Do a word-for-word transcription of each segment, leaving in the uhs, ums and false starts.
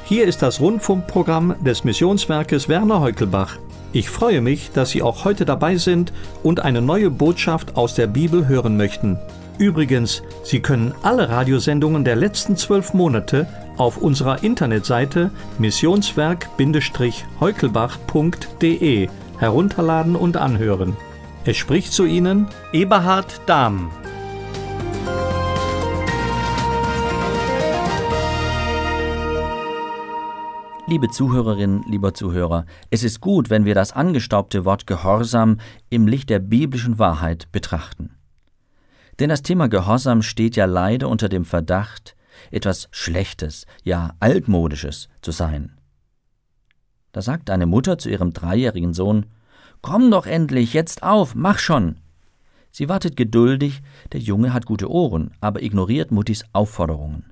Hier ist das Rundfunkprogramm des Missionswerkes Werner Heukelbach. Ich freue mich, dass Sie auch heute dabei sind und eine neue Botschaft aus der Bibel hören möchten. Übrigens, Sie können alle Radiosendungen der letzten zwölf Monate auf unserer Internetseite missionswerk heukelbach punkt de herunterladen und anhören. Es spricht zu Ihnen Eberhard Dahm. Liebe Zuhörerinnen, lieber Zuhörer, es ist gut, wenn wir das angestaubte Wort Gehorsam im Licht der biblischen Wahrheit betrachten. Denn das Thema Gehorsam steht ja leider unter dem Verdacht, etwas Schlechtes, ja Altmodisches zu sein. Da sagt eine Mutter zu ihrem dreijährigen Sohn: »Komm doch endlich, jetzt auf, mach schon!« Sie wartet geduldig, der Junge hat gute Ohren, aber ignoriert Muttis Aufforderungen.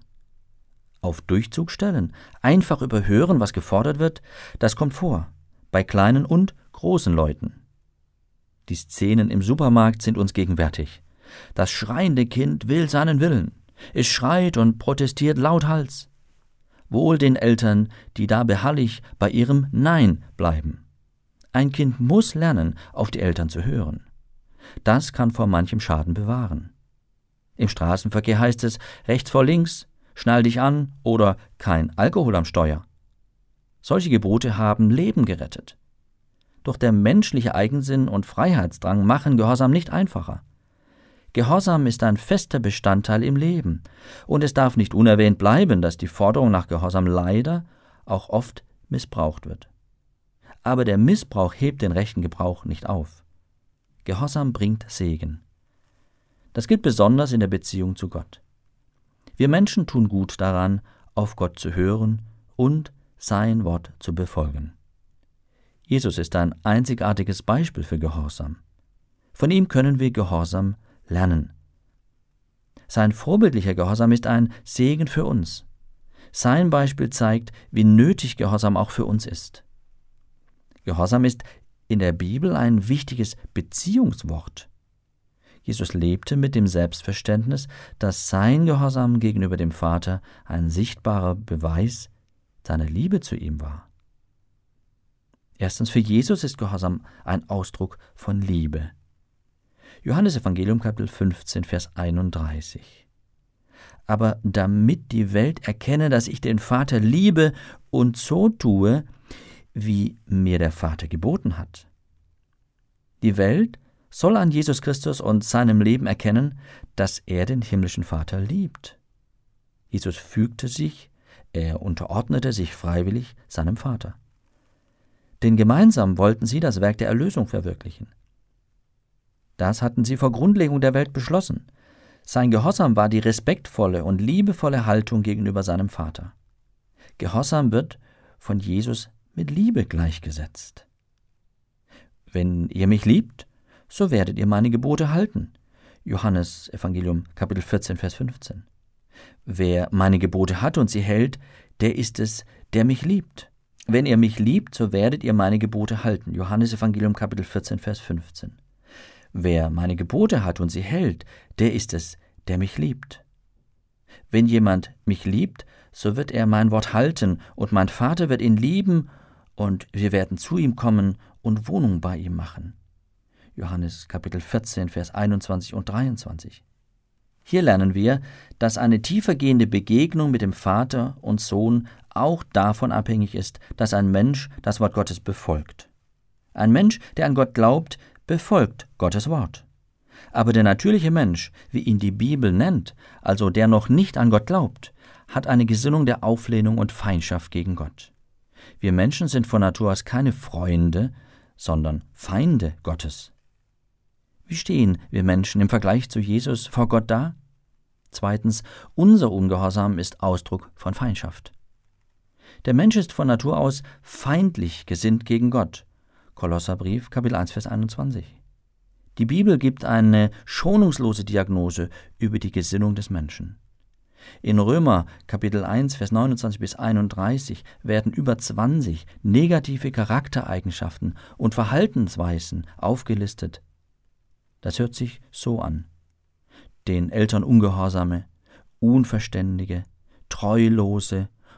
Auf Durchzug stellen, einfach überhören, was gefordert wird, das kommt vor, bei kleinen und großen Leuten. Die Szenen im Supermarkt sind uns gegenwärtig. Das schreiende Kind will seinen Willen. Es schreit und protestiert lauthals. Wohl den Eltern, die da beharrlich bei ihrem Nein bleiben. Ein Kind muss lernen, auf die Eltern zu hören. Das kann vor manchem Schaden bewahren. Im Straßenverkehr heißt es rechts vor links, schnall dich an oder kein Alkohol am Steuer. Solche Gebote haben Leben gerettet. Doch der menschliche Eigensinn und Freiheitsdrang machen Gehorsam nicht einfacher. Gehorsam ist ein fester Bestandteil im Leben, und es darf nicht unerwähnt bleiben, dass die Forderung nach Gehorsam leider auch oft missbraucht wird. Aber der Missbrauch hebt den rechten Gebrauch nicht auf. Gehorsam bringt Segen. Das gilt besonders in der Beziehung zu Gott. Wir Menschen tun gut daran, auf Gott zu hören und sein Wort zu befolgen. Jesus ist ein einzigartiges Beispiel für Gehorsam. Von ihm können wir Gehorsam lernen. Sein vorbildlicher Gehorsam ist ein Segen für uns. Sein Beispiel zeigt, wie nötig Gehorsam auch für uns ist. Gehorsam ist in der Bibel ein wichtiges Beziehungswort. Jesus lebte mit dem Selbstverständnis, dass sein Gehorsam gegenüber dem Vater ein sichtbarer Beweis seiner Liebe zu ihm war. Erstens, für Jesus ist Gehorsam ein Ausdruck von Liebe. Johannes Evangelium Kapitel fünfzehn, Vers einunddreißig. Aber damit die Welt erkenne, dass ich den Vater liebe und so tue, wie mir der Vater geboten hat. Die Welt soll an Jesus Christus und seinem Leben erkennen, dass er den himmlischen Vater liebt. Jesus fügte sich, er unterordnete sich freiwillig seinem Vater. Denn gemeinsam wollten sie das Werk der Erlösung verwirklichen. Das hatten sie vor Grundlegung der Welt beschlossen. Sein Gehorsam war die respektvolle und liebevolle Haltung gegenüber seinem Vater. Gehorsam wird von Jesus mit Liebe gleichgesetzt. Wenn ihr mich liebt, so werdet ihr meine Gebote halten. Johannes Evangelium Kapitel vierzehn, Vers fünfzehn. Wer meine Gebote hat und sie hält, der ist es, der mich liebt. Wenn ihr mich liebt, so werdet ihr meine Gebote halten. Johannes Evangelium Kapitel vierzehn, Vers fünfzehn. Wer meine Gebote hat und sie hält, der ist es, der mich liebt. Wenn jemand mich liebt, so wird er mein Wort halten, und mein Vater wird ihn lieben, und wir werden zu ihm kommen und Wohnung bei ihm machen. Johannes Kapitel vierzehn, Vers einundzwanzig und dreiundzwanzig. Hier lernen wir, dass eine tiefergehende Begegnung mit dem Vater und Sohn auch davon abhängig ist, dass ein Mensch das Wort Gottes befolgt. Ein Mensch, der an Gott glaubt, befolgt Gottes Wort. Aber der natürliche Mensch, wie ihn die Bibel nennt, also der noch nicht an Gott glaubt, hat eine Gesinnung der Auflehnung und Feindschaft gegen Gott. Wir Menschen sind von Natur aus keine Freunde, sondern Feinde Gottes. Wie stehen wir Menschen im Vergleich zu Jesus vor Gott da? Zweitens, unser Ungehorsam ist Ausdruck von Feindschaft. Der Mensch ist von Natur aus feindlich gesinnt gegen Gott. Kolosserbrief, Kapitel eins, Vers einundzwanzig. Die Bibel gibt eine schonungslose Diagnose über die Gesinnung des Menschen. In Römer, Kapitel eins, Vers neunundzwanzig bis einunddreißig werden über zwanzig negative Charaktereigenschaften und Verhaltensweisen aufgelistet. Das hört sich so an: den Eltern Ungehorsame, Unverständige, Treulose,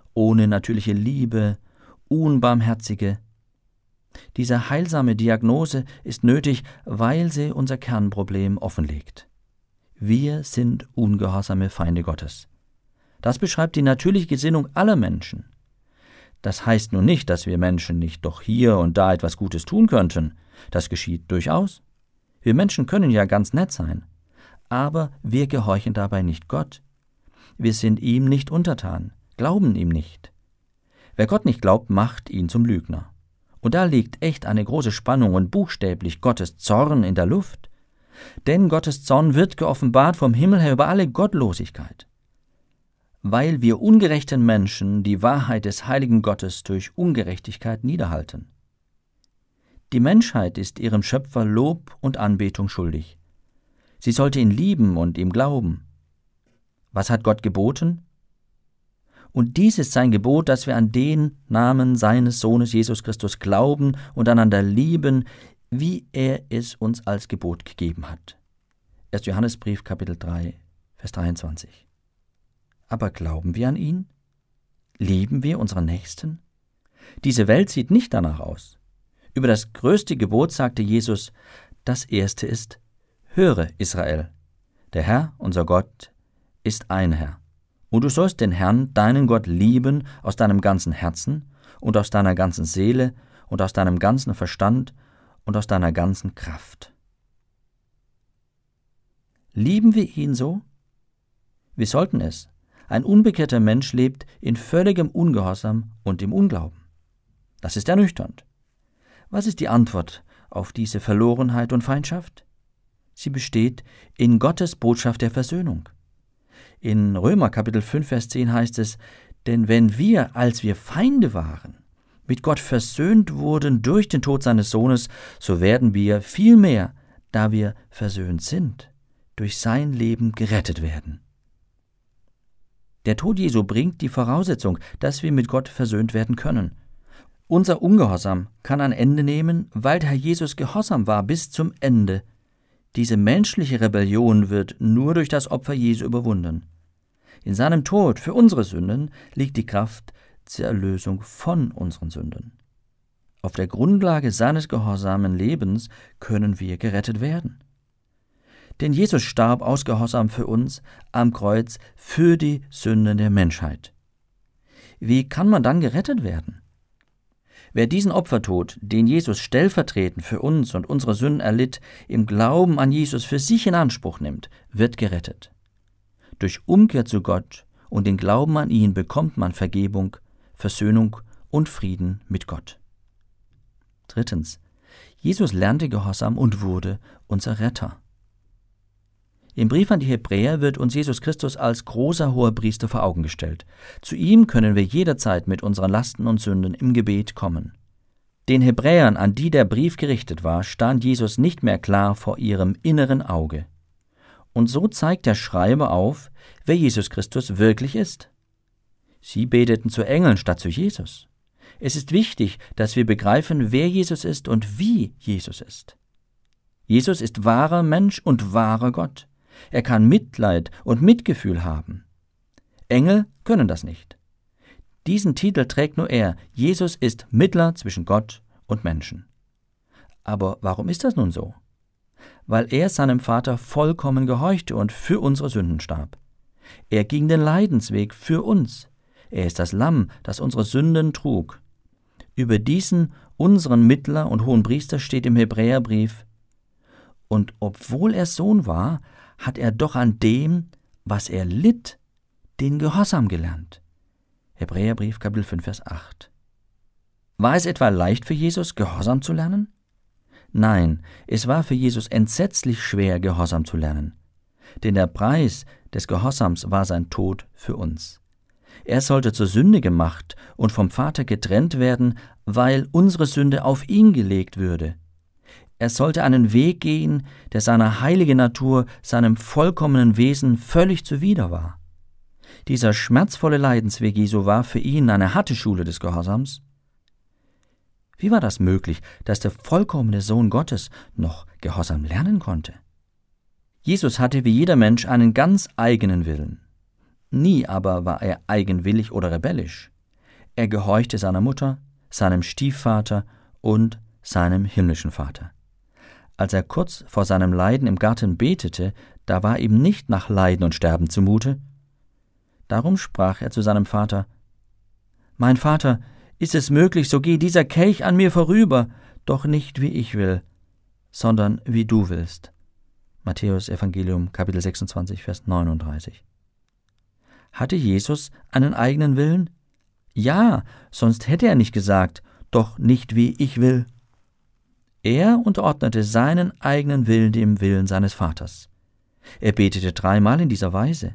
ohne natürliche Liebe, unbarmherzige. Diese heilsame Diagnose ist nötig, weil sie unser Kernproblem offenlegt. Wir sind ungehorsame Feinde Gottes. Das beschreibt die natürliche Gesinnung aller Menschen. Das heißt nun nicht, dass wir Menschen nicht doch hier und da etwas Gutes tun könnten. Das geschieht durchaus. Wir Menschen können ja ganz nett sein. Aber wir gehorchen dabei nicht Gott. Wir sind ihm nicht untertan, glauben ihm nicht. Wer Gott nicht glaubt, macht ihn zum Lügner. Und da liegt echt eine große Spannung und buchstäblich Gottes Zorn in der Luft. Denn Gottes Zorn wird geoffenbart vom Himmel her über alle Gottlosigkeit. Weil wir ungerechten Menschen die Wahrheit des heiligen Gottes durch Ungerechtigkeit niederhalten. Die Menschheit ist ihrem Schöpfer Lob und Anbetung schuldig. Sie sollte ihn lieben und ihm glauben. Was hat Gott geboten? Und dies ist sein Gebot, dass wir an den Namen seines Sohnes Jesus Christus glauben und einander lieben, wie er es uns als Gebot gegeben hat. erster Johannesbrief, Kapitel drei, Vers dreiundzwanzig. Aber glauben wir an ihn? Lieben wir unseren Nächsten? Diese Welt sieht nicht danach aus. Über das größte Gebot sagte Jesus, das erste ist, höre Israel, der Herr, unser Gott, ist ein Herr. Und du sollst den Herrn, deinen Gott, lieben aus deinem ganzen Herzen und aus deiner ganzen Seele und aus deinem ganzen Verstand und aus deiner ganzen Kraft. Lieben wir ihn so? Wir sollten es. Ein unbekehrter Mensch lebt in völligem Ungehorsam und im Unglauben. Das ist ernüchternd. Was ist die Antwort auf diese Verlorenheit und Feindschaft? Sie besteht in Gottes Botschaft der Versöhnung. In Römer Kapitel fünf, Vers zehn heißt es, denn wenn wir, als wir Feinde waren, mit Gott versöhnt wurden durch den Tod seines Sohnes, so werden wir vielmehr, da wir versöhnt sind, durch sein Leben gerettet werden. Der Tod Jesu bringt die Voraussetzung, dass wir mit Gott versöhnt werden können. Unser Ungehorsam kann ein Ende nehmen, weil der Herr Jesus gehorsam war bis zum Ende. Diese menschliche Rebellion wird nur durch das Opfer Jesu überwunden. In seinem Tod für unsere Sünden liegt die Kraft zur Erlösung von unseren Sünden. Auf der Grundlage seines gehorsamen Lebens können wir gerettet werden. Denn Jesus starb aus Gehorsam für uns am Kreuz für die Sünden der Menschheit. Wie kann man dann gerettet werden? Wer diesen Opfertod, den Jesus stellvertretend für uns und unsere Sünden erlitt, im Glauben an Jesus für sich in Anspruch nimmt, wird gerettet. Durch Umkehr zu Gott und den Glauben an ihn bekommt man Vergebung, Versöhnung und Frieden mit Gott. Drittens. Jesus lernte Gehorsam und wurde unser Retter. Im Brief an die Hebräer wird uns Jesus Christus als großer Hohepriester vor Augen gestellt. Zu ihm können wir jederzeit mit unseren Lasten und Sünden im Gebet kommen. Den Hebräern, an die der Brief gerichtet war, stand Jesus nicht mehr klar vor ihrem inneren Auge. Und so zeigt der Schreiber auf, wer Jesus Christus wirklich ist. Sie beteten zu Engeln statt zu Jesus. Es ist wichtig, dass wir begreifen, wer Jesus ist und wie Jesus ist. Jesus ist wahrer Mensch und wahrer Gott. Er kann Mitleid und Mitgefühl haben. Engel können das nicht. Diesen Titel trägt nur er. Jesus ist Mittler zwischen Gott und Menschen. Aber warum ist das nun so? Weil er seinem Vater vollkommen gehorchte und für unsere Sünden starb. Er ging den Leidensweg für uns. Er ist das Lamm, das unsere Sünden trug. Über diesen, unseren Mittler und Hohenpriester steht im Hebräerbrief: Und obwohl er Sohn war, hat er doch an dem, was er litt, den Gehorsam gelernt. Hebräerbrief, Kapitel fünf, Vers acht. War es etwa leicht für Jesus, Gehorsam zu lernen? Nein, es war für Jesus entsetzlich schwer, Gehorsam zu lernen. Denn der Preis des Gehorsams war sein Tod für uns. Er sollte zur Sünde gemacht und vom Vater getrennt werden, weil unsere Sünde auf ihn gelegt würde. Er sollte einen Weg gehen, der seiner heiligen Natur, seinem vollkommenen Wesen völlig zuwider war. Dieser schmerzvolle Leidensweg Jesu war für ihn eine harte Schule des Gehorsams. Wie war das möglich, dass der vollkommene Sohn Gottes noch Gehorsam lernen konnte? Jesus hatte wie jeder Mensch einen ganz eigenen Willen. Nie aber war er eigenwillig oder rebellisch. Er gehorchte seiner Mutter, seinem Stiefvater und seinem himmlischen Vater. Als er kurz vor seinem Leiden im Garten betete, da war ihm nicht nach Leiden und Sterben zumute. Darum sprach er zu seinem Vater: »Mein Vater, ist es möglich, so geh dieser Kelch an mir vorüber, doch nicht wie ich will, sondern wie du willst.« Matthäus Evangelium, Kapitel sechsundzwanzig, Vers neununddreißig. Hatte Jesus einen eigenen Willen? Ja, sonst hätte er nicht gesagt, doch nicht wie ich will. Er unterordnete seinen eigenen Willen dem Willen seines Vaters. Er betete dreimal in dieser Weise.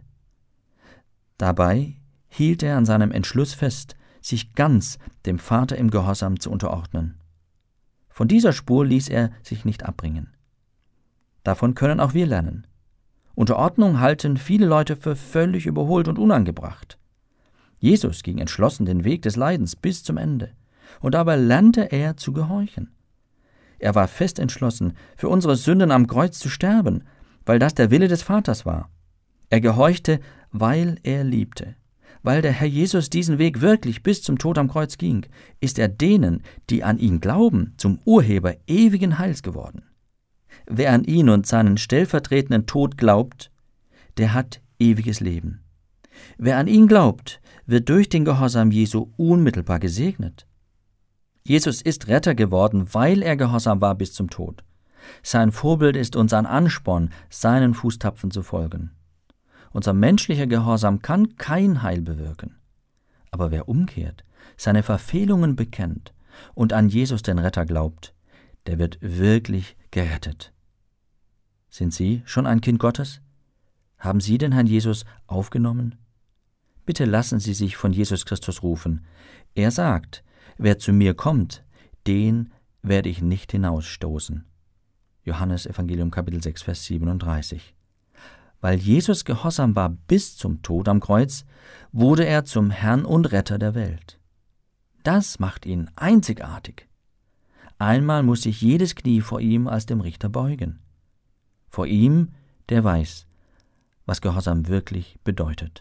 Dabei hielt er an seinem Entschluss fest, sich ganz dem Vater im Gehorsam zu unterordnen. Von dieser Spur ließ er sich nicht abbringen. Davon können auch wir lernen. Unterordnung halten viele Leute für völlig überholt und unangebracht. Jesus ging entschlossen den Weg des Leidens bis zum Ende, und dabei lernte er zu gehorchen. Er war fest entschlossen, für unsere Sünden am Kreuz zu sterben, weil das der Wille des Vaters war. Er gehorchte, weil er liebte. Weil der Herr Jesus diesen Weg wirklich bis zum Tod am Kreuz ging, ist er denen, die an ihn glauben, zum Urheber ewigen Heils geworden. Wer an ihn und seinen stellvertretenden Tod glaubt, der hat ewiges Leben. Wer an ihn glaubt, wird durch den Gehorsam Jesu unmittelbar gesegnet. Jesus ist Retter geworden, weil er gehorsam war bis zum Tod. Sein Vorbild ist uns ein Ansporn, seinen Fußtapfen zu folgen. Unser menschlicher Gehorsam kann kein Heil bewirken. Aber wer umkehrt, seine Verfehlungen bekennt und an Jesus den Retter glaubt, der wird wirklich gerettet. Sind Sie schon ein Kind Gottes? Haben Sie den Herrn Jesus aufgenommen? Bitte lassen Sie sich von Jesus Christus rufen. Er sagt: »Wer zu mir kommt, den werde ich nicht hinausstoßen.« Johannes Evangelium Kapitel sechs, Vers siebenunddreißig. Weil Jesus gehorsam war bis zum Tod am Kreuz, wurde er zum Herrn und Retter der Welt. Das macht ihn einzigartig. Einmal muss sich jedes Knie vor ihm als dem Richter beugen. Vor ihm, der weiß, was Gehorsam wirklich bedeutet.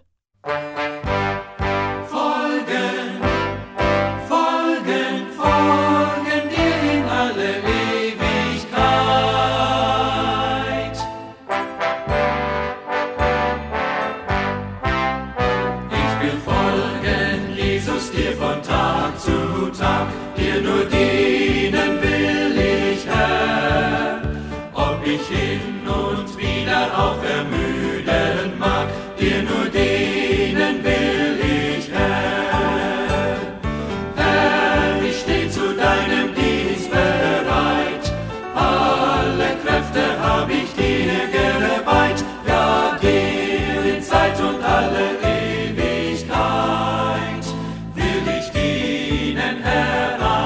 Dir nur dienen will ich, Herr, ob ich hin und wieder auch ermüden mag. Dir nur dienen will ich, Herr. Herr, ich steh zu deinem Dienst bereit. Alle Kräfte hab ich dir geweiht. Ja, dir in Zeit und alle Ewigkeit will ich dienen, Herr.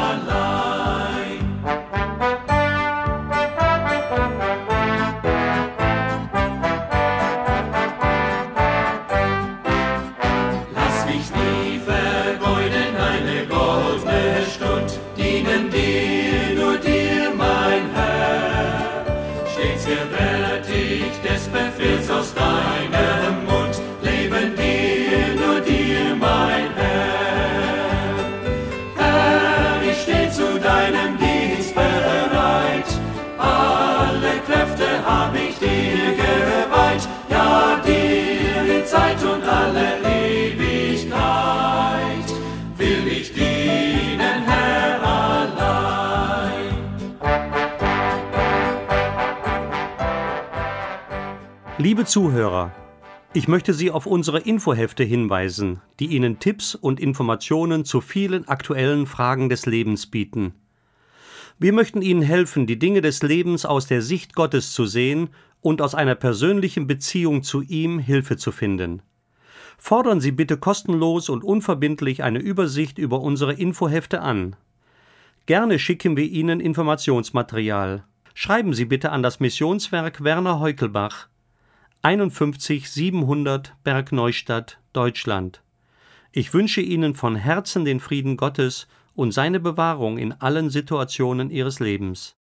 Des Befehls aus deinem Mund, leben dir, nur dir, mein Herr. Herr, ich steh zu deinem Dienst bereit, alle Kräfte hab ich dir geweiht, ja, dir in Zeit und alle Ewigkeit will ich dienen, Herr, allein. Liebe Zuhörer, ich möchte Sie auf unsere Infohefte hinweisen, die Ihnen Tipps und Informationen zu vielen aktuellen Fragen des Lebens bieten. Wir möchten Ihnen helfen, die Dinge des Lebens aus der Sicht Gottes zu sehen und aus einer persönlichen Beziehung zu ihm Hilfe zu finden. Fordern Sie bitte kostenlos und unverbindlich eine Übersicht über unsere Infohefte an. Gerne schicken wir Ihnen Informationsmaterial. Schreiben Sie bitte an das Missionswerk Werner Heukelbach, einundfünfzig siebenhundert Bergneustadt, Deutschland. Ich wünsche Ihnen von Herzen den Frieden Gottes und seine Bewahrung in allen Situationen Ihres Lebens.